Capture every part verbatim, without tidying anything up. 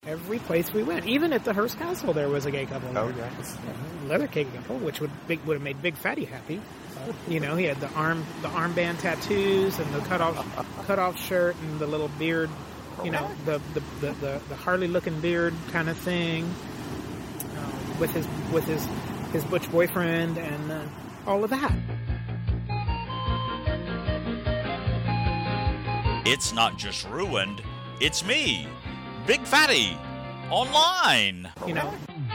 Every place we went, even at the Hearst Castle, there was a gay couple. Oh, there. yes. Yeah, leather-cake couple, which would big, would have made Big Fatty happy. Uh, you know, he had the arm the armband tattoos and the cut off cut off shirt and the little beard. You know, the the the, the, the Harley-looking beard kind of thing uh, with his with his his butch boyfriend and uh, all of that. It's not just ruined; it's me. Big Fatty, online. You know.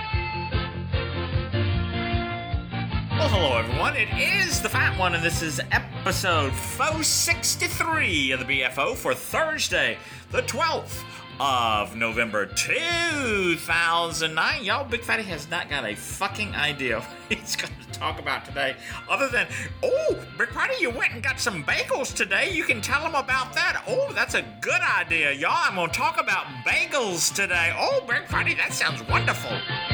Well, hello everyone. It is the Fat One, and this is episode four sixty-three of the B F O for Thursday, the twelfth of November, two thousand nine. Y'all, Big Fatty has not got a fucking idea what he's going to talk about today, other than, oh, Big Fatty, you went and got some bagels today. You can tell them about that. Oh, that's a good idea, y'all. I'm going to talk about bagels today. Oh, Big Fatty, that sounds wonderful.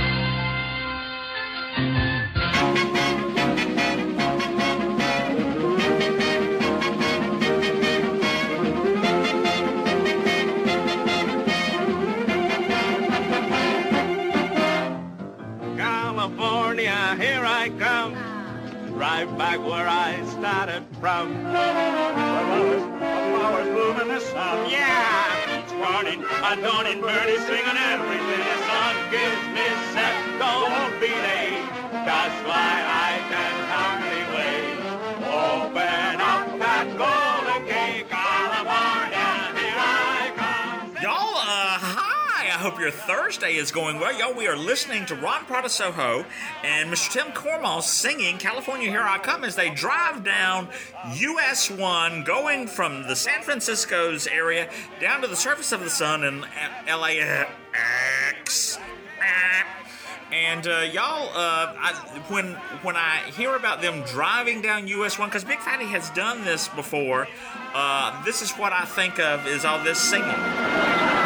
California, here I come, right back where I started from. Flowers, flowers bloom in the sun. Yeah, each morning, adorning birdies singing everything the sun gives me set. Don't be late, that's why I can hardly wait. Open up that golden gate, California, here I come. Y'all, uh, hi. I hope your Thursday is going well. Y'all, we are listening to Ron Prada Soho and Mister Tim Cormall singing California Here I Come as they drive down U S one, going from the San Francisco's area down to the surface of the sun in L A X. And uh, y'all, uh, I, when when I hear about them driving down U S one, because Big Fatty has done this before, uh, this is what I think of is all this singing.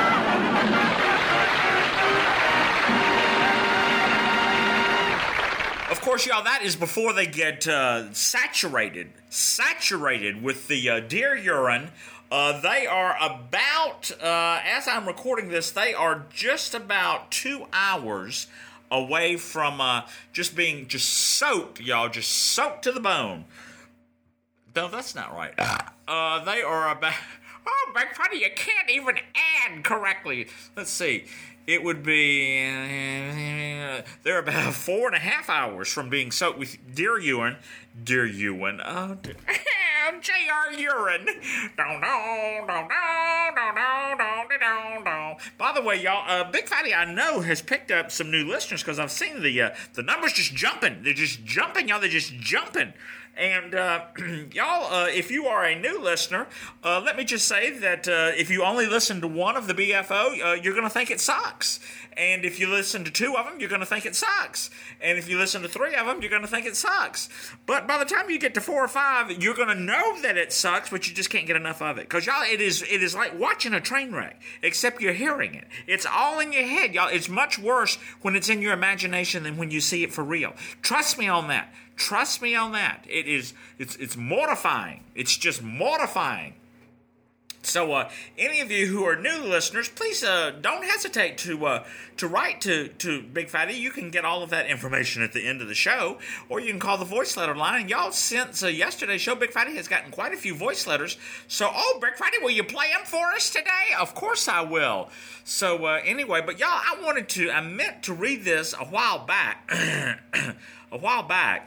Of course, y'all, that is before they get uh, saturated, saturated with the uh, deer urine. Uh, they are about, uh, as I'm recording this, they are just about two hours away from uh, just being just soaked, y'all, just soaked to the bone. No, that's not right. Uh, they are about... Oh, Big Fatty, you can't even add correctly. Let's see. It would be... Uh, they're about four and a half hours from being soaked with deer urine. Deer urine. Oh, dear. J R urine. Don't know, don't know, don't know, don't know, don't. By the way, y'all, uh, Big Fatty, I know, has picked up some new listeners because I've seen the uh, the numbers just jumping. They're just jumping, y'all. They're just jumping. And uh, y'all, uh, if you are a new listener, uh, let me just say that uh, if you only listen to one of the B F O, uh, you're going to think it sucks. And if you listen to two of them, you're going to think it sucks. And if you listen to three of them, you're going to think it sucks. But by the time you get to four or five, you're going to know that it sucks, but you just can't get enough of it. Because, y'all, it is it is like watching a train wreck, except you're hearing it. It's all in your head, y'all. It's much worse when it's in your imagination than when you see it for real. Trust me on that. Trust me on that. It is, it's, it's mortifying. It's just mortifying. So, uh, any of you who are new listeners, please uh, don't hesitate to uh, to write to, to Big Fatty. You can get all of that information at the end of the show, or you can call the voice letter line. And y'all, since uh, yesterday's show, Big Fatty has gotten quite a few voice letters. So, oh, Big Fatty, will you play them for us today? Of course I will. So, uh, anyway, but y'all, I wanted to, I meant to read this a while back, a while back,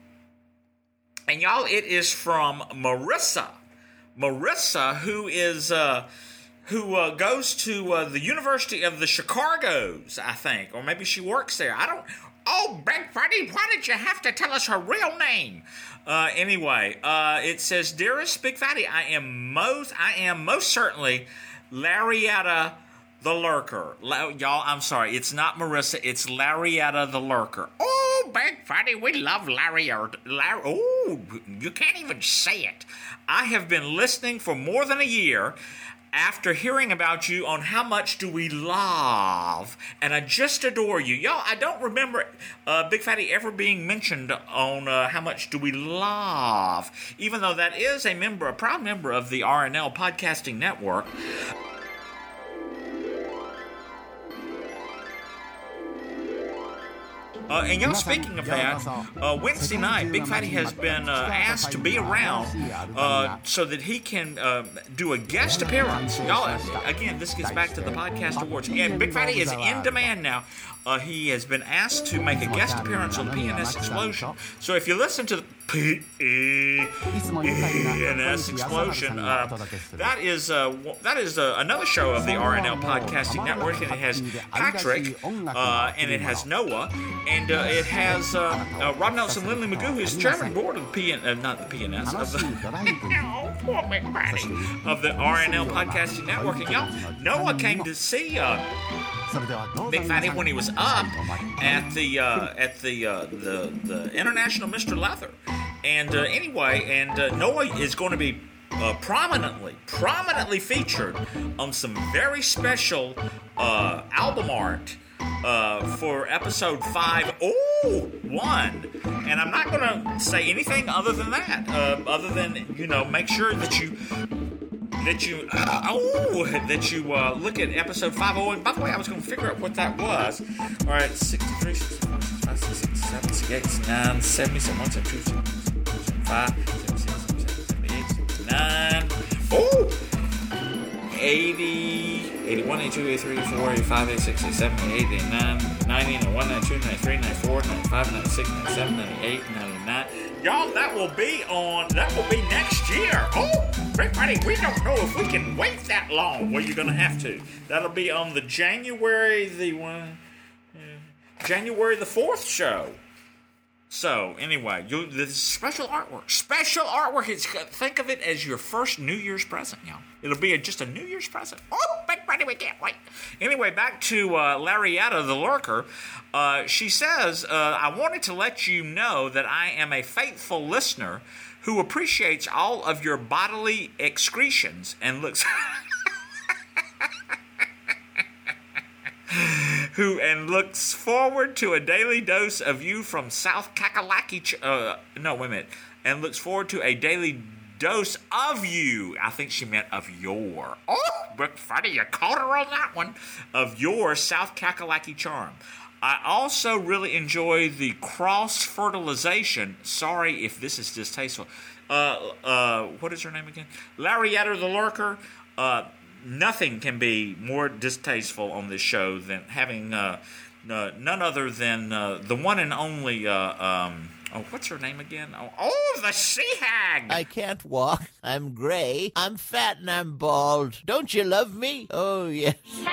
and y'all, it is from Marissa. Marissa, who is uh, who uh, goes to uh, the University of the Chicago's, I think, or maybe she works there. I don't. Oh, Big Fatty, why did you have to tell us her real name? Uh, anyway, uh, it says, "Dearest Big Fatty, I am most I am most certainly Larietta the Lurker." La- y'all, I'm sorry, it's not Marissa, it's Larietta the Lurker. Oh, Big Fatty, we love Larietta. Lar- oh, you can't even say it. I have been listening for more than a year after hearing about you on How Much Do We Love, and I just adore you. Y'all, I don't remember uh, Big Fatty ever being mentioned on uh, How Much Do We Love, even though that is a member, a proud member of the R N L Podcasting Network. Uh, and y'all, speaking of that, uh, Wednesday night, Big Fatty has been uh, asked to be around uh, so that he can uh, do a guest appearance. Y'all, again, this gets back to the podcast awards. And Big Fatty is in demand now. Uh, he has been asked to make a guest appearance on the P N S Explosion. So if you listen to the P N S Explosion, uh, that is uh, that is uh, another show of the R N L Podcasting Network, and it has Patrick, uh, and it has Noah, and uh, it has uh, uh, Rob Nelson, Lindley Magoo, who's chairman board of the P N, uh, not the P N S, of the, of the R N L Podcasting Network. And y'all, Noah came to see uh, Big Fatty when he was up at the uh, at the, uh, the the International Mister Leather. And uh, anyway, and uh, Noah is going to be uh, prominently, prominently featured on some very special uh, album art uh, for episode five oh one. And I'm not going to say anything other than that, uh, other than, you know, make sure that you that you uh, oh that you uh, look at episode five oh one. By the way, I was going to figure out what that was. All right, sixty-three, sixty-four, sixty-five, sixty-seven, sixty-eight, sixty-nine, seventy, seventy-one, seventy-two, seventy-five, seventy-six, seventy-seven, seventy-eight, seventy-nine, oh, eighty, eighty-one, eighty-two, eighty-three, eighty-four, eighty-five, eighty-six, eighty-seven, eighty-eight, eighty-nine, ninety, ninety-one, ninety-two, ninety-three, ninety-four, ninety-five, ninety-six, ninety-seven, ninety-eight, ninety-nine. Y'all, that will be on, that will be next year. Oh, Big Fatty, we don't know if we can wait that long. Well, you're going to have to. That'll be on the January the one, January the fourth show. So, anyway, you the special artwork. Special artwork. It's, think of it as your first New Year's present, y'all. It'll be a, just a New Year's present. Oh, Big Fatty, we can't wait. Anyway, back to uh, Larietta the Lurker. Uh, she says, uh, I wanted to let you know that I am a faithful listener who appreciates all of your bodily excretions and looks... who and looks forward to a daily dose of you from South Kakalaki. Ch- uh, no, wait a minute. And looks forward to a daily dose of you. I think she meant of your. Oh, Big Fatty, you caught her on that one. Of your South Kakalaki charm. I also really enjoy the cross-fertilization. Sorry if this is distasteful. Uh, uh, what is her name again? Larietta the Lurker. Uh, Nothing can be more distasteful on this show than having uh, uh, none other than uh, the one and only, uh, um, oh, what's her name again? Oh, oh, the Sea Hag! I can't walk. I'm gray. I'm fat and I'm bald. Don't you love me? Oh, yes.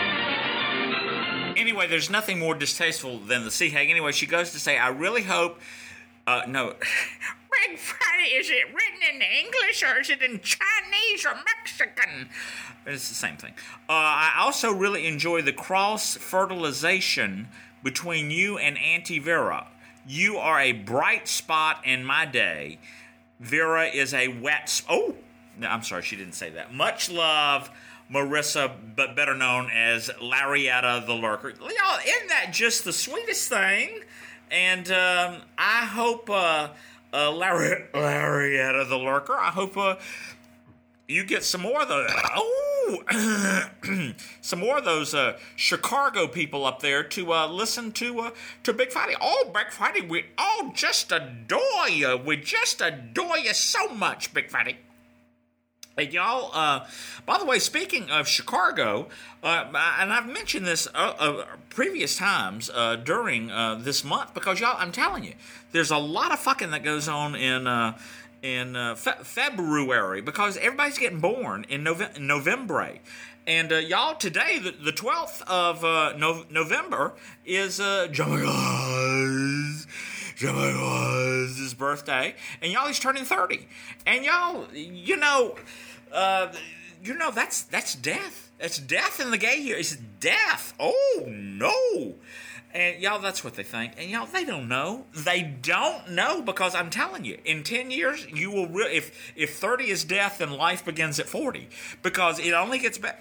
Anyway, there's nothing more distasteful than the Sea Hag. Anyway, she goes to say, I really hope, uh, no... Big Fatty, is it written in English or is it in Chinese or Mexican? It's the same thing. Uh, I also really enjoy the cross-fertilization between you and Auntie Vera. You are a bright spot in my day. Vera is a wet... Sp- oh, no, I'm sorry, she didn't say that. Much love, Marissa, but better known as Larietta the Lurker. Y'all, isn't that just the sweetest thing? And um, I hope... Uh, Uh, Larry, Larietta the Lurker, I hope uh, you get some more of those. Oh, some more of those uh, Chicago people up there to uh, listen to uh, to Big Fatty. Oh, Big Fatty, we all just adore you. We just adore you so much, Big Fatty. Hey, y'all, uh, by the way, speaking of Chicago, uh, and I've mentioned this uh, uh, previous times uh, during uh, this month, because, y'all, I'm telling you, there's a lot of fucking that goes on in uh, in uh, fe- February, because everybody's getting born in Nove- November. And, uh, y'all, today, the, the twelfth of uh, no- November, is uh, Jamaica's Jamaica's birthday, and y'all, he's turning thirty. And y'all, you know, uh, you know that's that's death. That's death in the gay year. It's death. Oh no! And y'all, that's what they think. And y'all, they don't know. They don't know, because I'm telling you, in ten years, you will. Re- if if thirty is death, then life begins at forty, because it only gets better.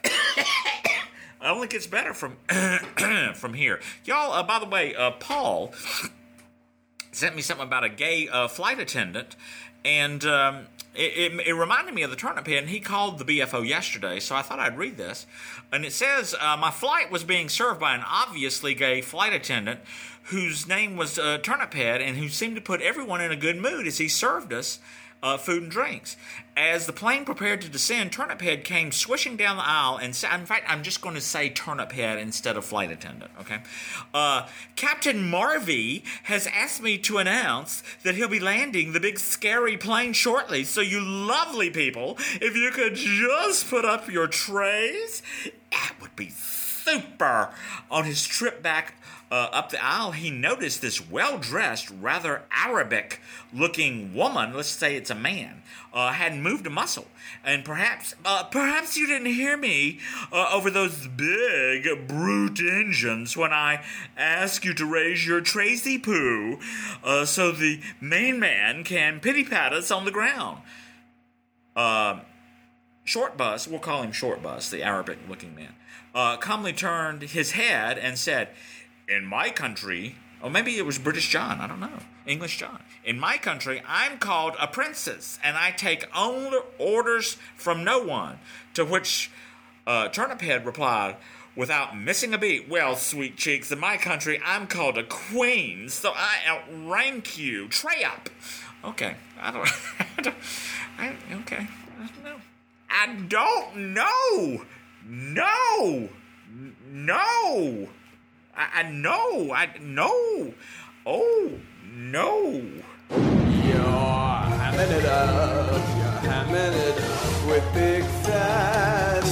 It only gets better from from here, y'all. Uh, by the way, uh, Paul sent me something about a gay uh, flight attendant, and um, it, it, it reminded me of the turnip head, and he called the B F O yesterday, so I thought I'd read this. And it says, uh, my flight was being served by an obviously gay flight attendant whose name was uh, Turnip Head, and who seemed to put everyone in a good mood as he served us uh, food and drinks. As the plane prepared to descend, Turnip Head came swishing down the aisle, and sa- in fact, I'm just going to say Turnip Head instead of flight attendant, okay? Uh, Captain Marvy has asked me to announce that he'll be landing the big scary plane shortly, so you lovely people, if you could just put up your trays, that would be super. On his trip back uh, up the aisle, he noticed this well-dressed, rather Arabic-looking woman, let's say it's a man, uh, hadn't moved a muscle. And perhaps, uh, perhaps you didn't hear me uh, over those big brute engines when I asked you to raise your Tracy poo uh, so the main man can pity-pat us on the ground. Uh, Short Bus, we'll call him Short Bus, the Arabic-looking man, uh, calmly turned his head and said, in my country, or maybe it was British John, I don't know, English John. In my country, I'm called a princess, and I take only orders from no one. To which uh, Turnip Head replied, without missing a beat, well, sweet cheeks, in my country, I'm called a queen, so I outrank you. Tray up. Okay, I don't, I don't I, okay, I don't know. I don't know. No. No. I, I know. I know. Oh, no. You're hamming it up. You're hamming it up with Big Fatty.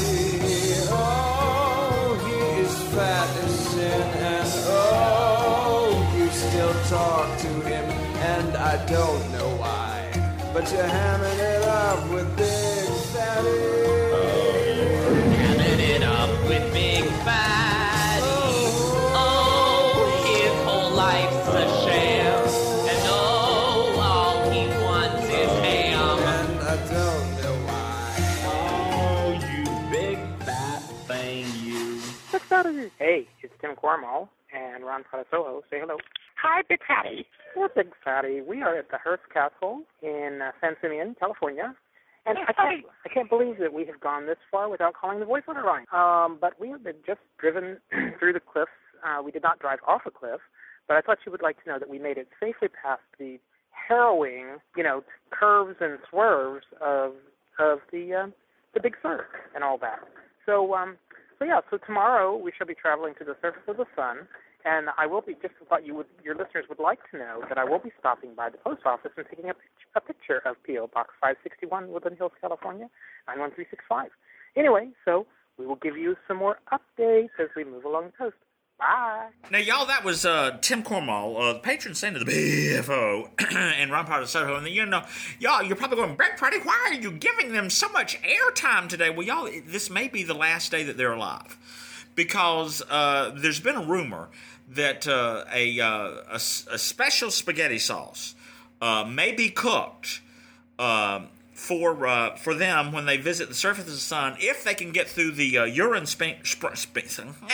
Oh, he is fat as sin. And oh, you still talk to him. And I don't know why. But you're hamming it up with Big Fatty. Oh, you're hamming it up with Big Fatty. Oh, his whole life's a sham. And oh, all he wants is ham. And I don't know why. Oh, you big fat thing, you. Big Fatty. Hey, it's Tim Cornwall and Ron Patasoho. Say hello. Hi, Big Fatty. We're Big Fatty. We are at the Hearst Castle in uh, San Simeon, California. And I can't, I can't believe that we have gone this far without calling the voice order line. Um, but we have been just driven through the cliffs. Uh, we did not drive off a cliff, but I thought you would like to know that we made it safely past the harrowing, you know, curves and swerves of of the uh, the Big Sur and all that. So, um, so yeah. So tomorrow we shall be traveling to the surface of the sun. And I will be, just thought you would, your listeners would like to know that I will be stopping by the post office and taking a, a picture of P O Box five sixty-one, Woodland Hills, California, nine one three six five. Anyway, so we will give you some more updates as we move along the coast. Bye. Now, y'all, that was uh, Tim Cornwall, uh, the patron saint of the B F O, and Ron Potter Soho. And, you know, y'all, you're probably going, Brett Freddie, why are you giving them so much airtime today? Well, y'all, this may be the last day that they're alive. Because uh, there's been a rumor that uh, a, uh, a, a special spaghetti sauce uh, may be cooked uh, for uh, for them when they visit the surface of the sun, if they can get through the uh, urine spink, sp- sp-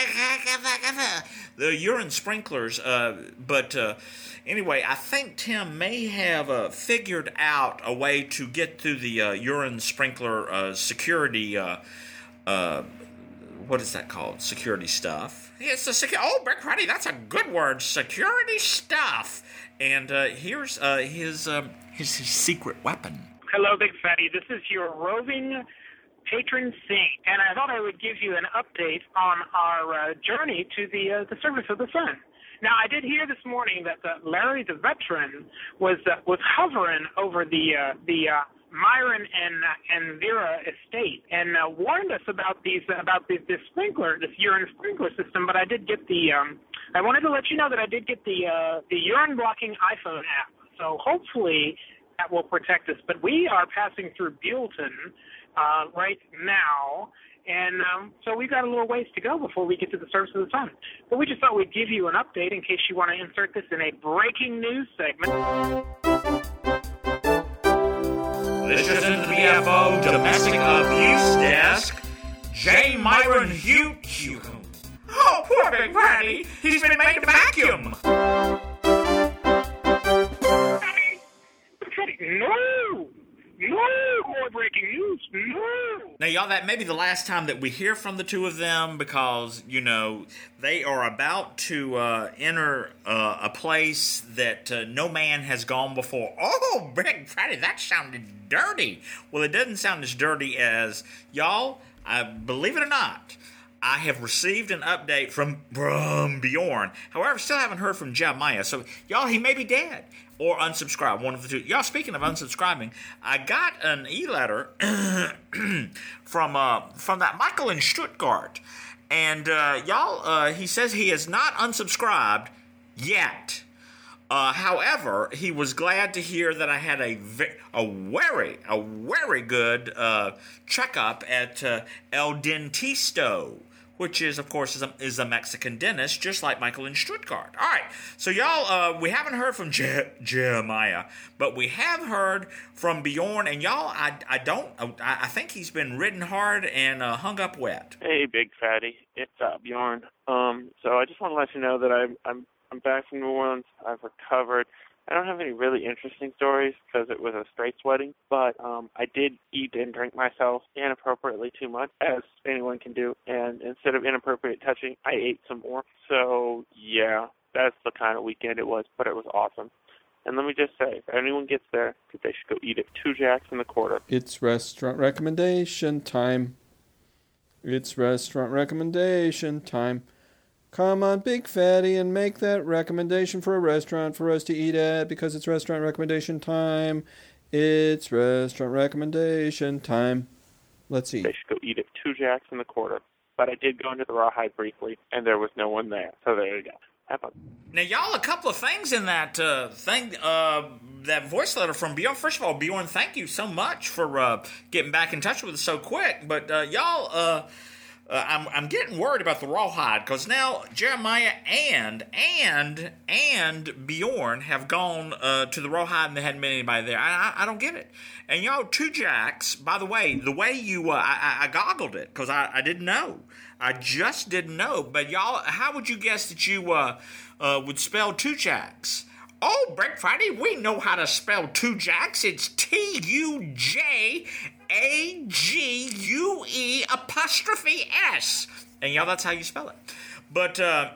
the urine sprinklers. Uh, but uh, anyway, I think Tim may have uh, figured out a way to get through the uh, urine sprinkler uh, security. Uh, uh, What is that called? Security stuff. It's a secu- Oh, Brick Friday, that's a good word. Security stuff. And uh, here's uh, his, um, his his secret weapon. Hello, Big Fatty. This is your roving patron saint, and I thought I would give you an update on our uh, journey to the uh, the surface of the sun. Now, I did hear this morning that uh, Larry the veteran was uh, was hovering over the uh, the uh, Myron and uh, and Vera estate, and uh, warned us about these uh, about this, this sprinkler, this urine sprinkler system. But I did get the. Um, I wanted to let you know that I did get the uh, the urine blocking iPhone app. So hopefully that will protect us. But we are passing through Buellton uh, right now, and um, so we've got a little ways to go before we get to the surface of the sun. But we just thought we'd give you an update in case you want to insert this in a breaking news segment. This is in the B F O Domestic Abuse Desk. J. Myron Hugh. Oh, poor Big Fatty. He's been made to vacuum. No! No! y'all, that may be the last time that we hear from the two of them because, you know, they are about to uh, enter uh, a place that uh, no man has gone before. Oh, Big Fatty, that sounded dirty. Well, it doesn't sound as dirty as, y'all, I, believe it or not, I have received an update from, from Bjorn. However, still haven't heard from Jeremiah. So, y'all, he may be dead or unsubscribe, one of the two. Y'all, speaking of unsubscribing, I got an e-letter from uh, from that Michael in Stuttgart. And, uh, y'all, uh, he says he is not unsubscribed yet. Uh, however, he was glad to hear that I had a, ve- a very, a very good uh, checkup at uh, El Dentisto, which is, of course, is a, is a Mexican dentist, just like Michael in Stuttgart. All right, so y'all, uh, we haven't heard from Je- Jeremiah, but we have heard from Bjorn, and y'all, I, I don't, I, I think he's been ridden hard and uh, hung up wet. Hey, Big Fatty, it's uh, Bjorn. Um, so I just want to let you know that I'm, I'm, I'm back from New Orleans. I've recovered. I don't have any really interesting stories because it was a straight wedding, but um, I did eat and drink myself inappropriately too much, as anyone can do, and instead of inappropriate touching, I ate some more. So, yeah, that's the kind of weekend it was, but it was awesome. And let me just say, if anyone gets there, they should go eat at Two Jacks in the Quarter. It's restaurant recommendation time. It's restaurant recommendation time. Come on, Big Fatty, and make that recommendation for a restaurant for us to eat at because it's restaurant recommendation time. It's restaurant recommendation time. Let's eat. They should go eat at Two Jacks in the Quarter. But I did go into the Rawhide briefly, and there was no one there. So there you go. Have fun. Now, y'all, a couple of things in that uh, thing, uh, that voice letter from Bjorn. First of all, Bjorn, thank you so much for uh, getting back in touch with us so quick. But uh, y'all... Uh, Uh, I'm I'm getting worried about the Rawhide because now Jeremiah and and and Bjorn have gone uh, to the Rawhide and there hadn't been anybody there. I, I I don't get it. And y'all, Two Jacks. By the way, the way you uh, I, I goggled it because I, I didn't know. I just didn't know. But y'all, how would you guess that you uh, uh, would spell Two Jacks? Oh, Big Fatty, we know how to spell Two Jacks. It's T U J A G U E apostrophe S. And y'all, that's how you spell it. But uh,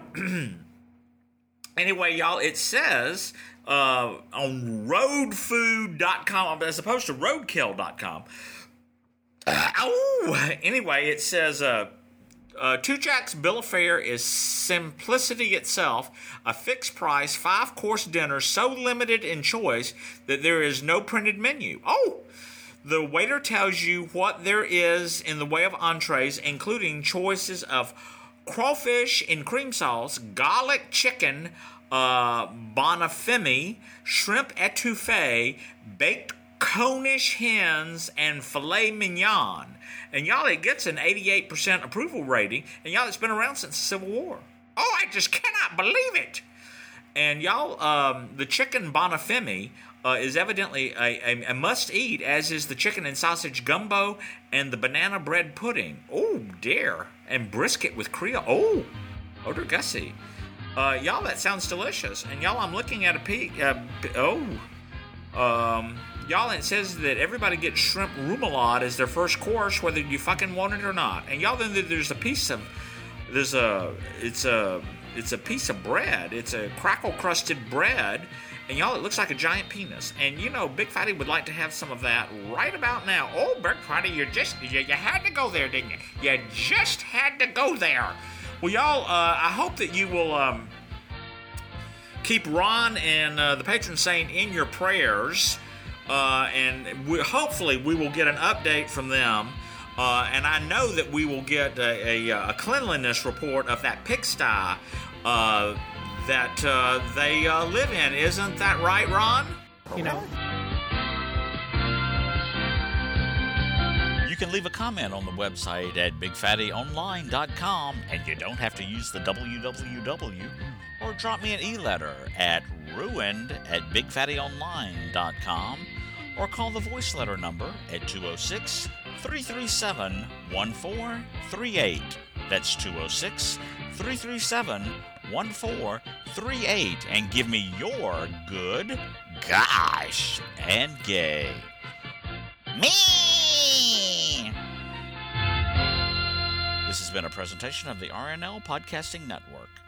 anyway, y'all, it says uh, on road food dot com as opposed to roadkill dot com. Uh, oh, anyway, it says... Uh, Uh, Two Jacks' bill of fare is simplicity itself, a fixed price, five-course dinner so limited in choice that there is no printed menu. Oh! The waiter tells you what there is in the way of entrees, including choices of crawfish in cream sauce, garlic chicken, uh, bonafimi, shrimp etouffee, baked Cornish hens, and filet mignon. And y'all, it gets an eighty-eight percent approval rating. And y'all, it's been around since the Civil War. Oh, I just cannot believe it. And y'all, um, the chicken bonafimi uh, is evidently a, a, a must-eat, as is the chicken and sausage gumbo and the banana bread pudding. Oh, dear. And brisket with Creole. Oh, odor gussy. Uh, y'all, that sounds delicious. And y'all, I'm looking at a peek. Uh, oh, um... Y'all, it says that everybody gets shrimp remoulade as their first course, whether you fucking want it or not. And y'all, then there's a piece of, there's a, it's a, it's a piece of bread. It's a crackle crusted bread, and y'all, it looks like a giant penis. And you know, Big Fatty would like to have some of that right about now. Oh, Big Fatty, you just, you, you had to go there, didn't you? You just had to go there. Well, y'all, uh, I hope that you will um, keep Ron and uh, the patron saint in your prayers. Uh, and we, hopefully we will get an update from them. Uh, and I know that we will get a, a, a cleanliness report of that pigsty uh, that uh, they uh, live in. Isn't that right, Ron? You know. You can leave a comment on the website at big fatty online dot com, and you don't have to use the w w w, or drop me an e-letter at ruined at big fatty online dot com, or call the voice letter number at two oh six, three three seven, one four three eight. That's two oh six, three three seven, one four three eight, and give me your good, gosh, and gay. Me! This has been a presentation of the R N L Podcasting Network.